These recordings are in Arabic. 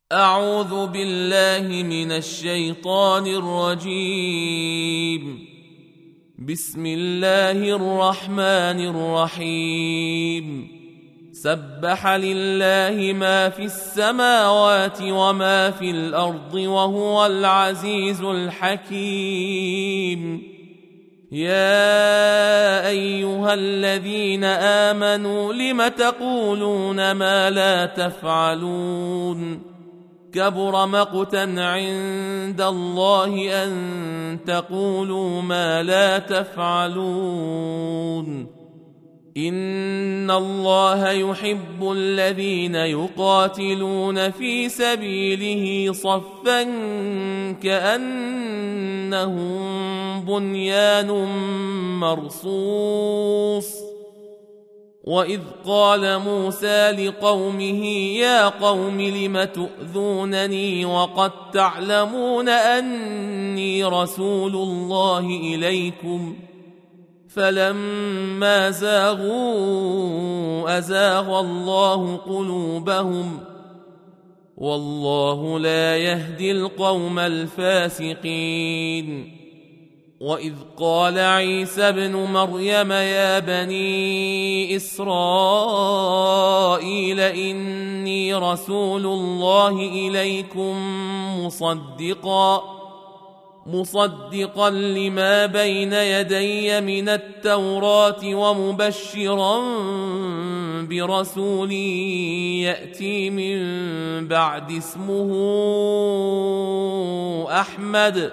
أعوذ بالله من الشيطان الرجيم. بسم الله الرحمن الرحيم. سبح لله ما في السماوات وما في الأرض وهو العزيز الحكيم. يا أيها الذين آمنوا لم تقولون ما لا تفعلون؟ كبر مقتا عند الله أن تقولوا ما لا تفعلون. إن الله يحب الذين يقاتلون في سبيله صفا كأنهم بنيان مرصوص. وإذ قال موسى لقومه يا قوم لم تؤذونني وقد تعلمون أني رسول الله إليكم فلما زاغوا أزاغ الله قلوبهم والله لا يهدي القوم الفاسقين. وإذ قال عيسى ابن مريم يا بني إسرائيل إني رسول الله إليكم مصدقا لما بين يدي من التوراة ومبشرا برسول يأتي من بعد اسمه أحمد.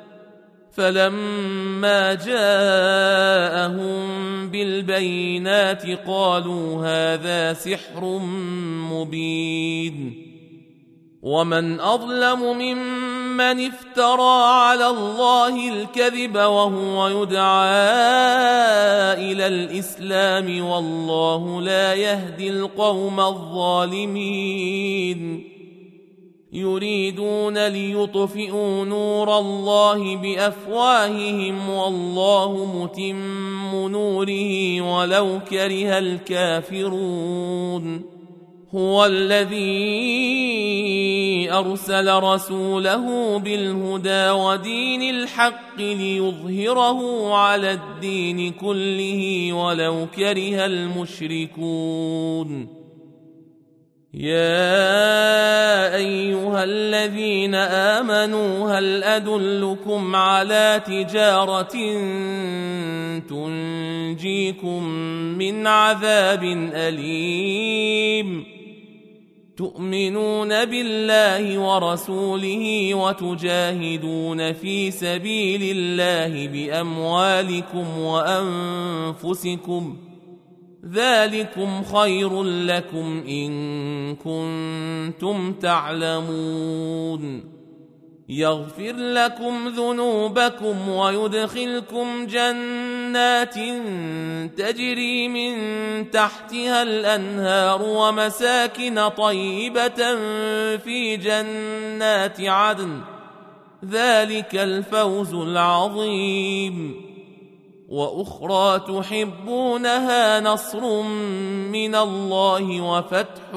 فلما جاءهم بالبينات قالوا هذا سحر مبين. ومن أظلم ممن افترى على الله الكذب وهو يدعى إلى الإسلام والله لا يهدي القوم الظالمين. يريدون ليطفئوا نور الله بأفواههم والله متم نوره ولو كره الكافرون. هو الذي أرسل رسوله بالهدى ودين الحق ليظهره على الدين كله ولو كره المشركون. يا أيها الذين آمنوا هل أدلكم على تجارة تنجيكم من عذاب أليم؟ تؤمنون بالله ورسوله وتجاهدون في سبيل الله بأموالكم وأنفسكم ذلكم خير لكم إن كنتم تعلمون. يغفر لكم ذنوبكم ويدخلكم جنات تجري من تحتها الأنهار ومساكن طيبة في جنات عدن ذلك الفوز العظيم. وأخرى تحبونها نصر من الله وفتح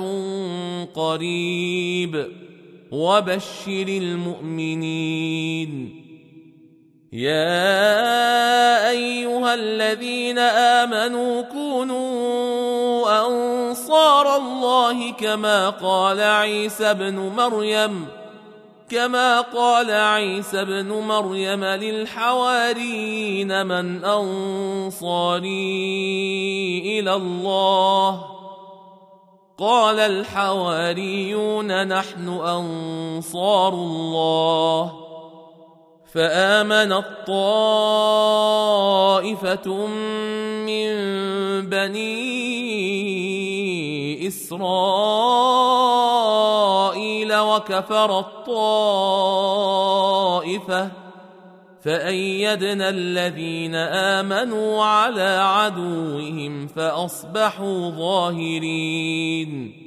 قريب وبشر المؤمنين. يا أيها الذين آمنوا كونوا أنصار الله كما قال عيسى ابن مريم للحواريين من أنصاري إلى الله؟ قال الحواريون نحن أنصار الله. فآمنت طائفة من بني إسرائيل وكفرت طائفة فأيدنا الذين آمنوا على عدوهم فأصبحوا ظاهرين.